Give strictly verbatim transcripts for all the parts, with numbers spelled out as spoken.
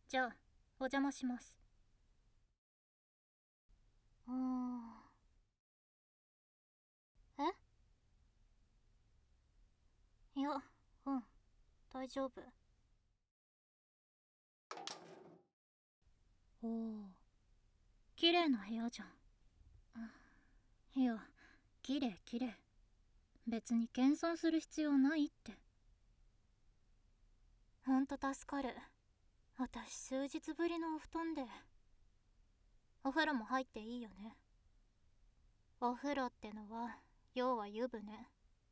じゃあお邪魔します。うーん。え？いや、うん、大丈夫。おお、綺麗な部屋じゃん。いや、綺麗綺麗。別に謙遜する必要ないって。ほんと助かる。私数日ぶりのお布団で。お風呂も入っていいよね。お風呂ってのは要は湯船。よ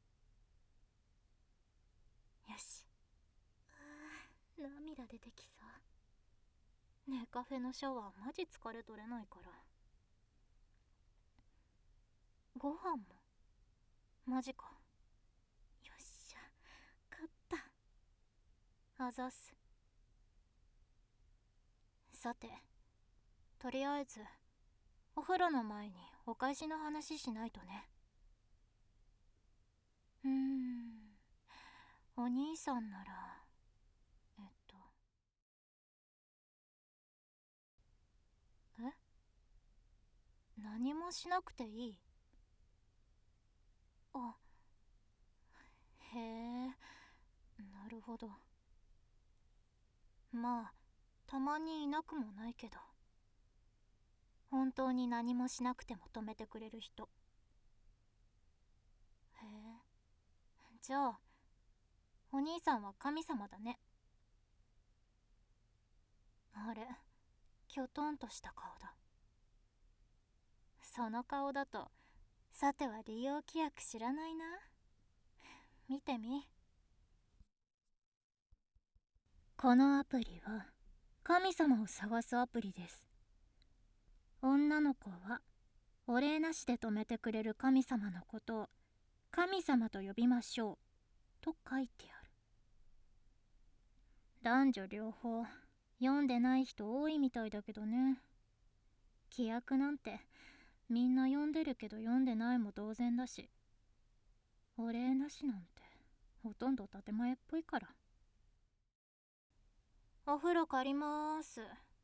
し。うー涙出てきそう。ねえカフェのシャワーマジ疲れ取れないから。ご飯もマジか。よっしゃ、勝った。あざす。さて、とりあえずお風呂の前にお返しの話しないとね。うーん、お兄さんならえっとえ何もしなくていい？あ、へえ、なるほど。まあたまにいなくもないけど、本当に何もしなくても止めてくれる人。へえ、じゃあお兄さんは神様だね。あれ、きょとんとした顔だ。その顔だとさては利用規約知らないな。見てみ。このアプリは神様を探すアプリです。女の子はお礼なしで止めてくれる神様のことを神様と呼びましょうと書いてある。男女両方読んでない人多いみたいだけどね。規約なんてみんな読んでるけど読んでないも同然だし、お礼なしなんてほとんど建前っぽいから。お風呂借りまーす。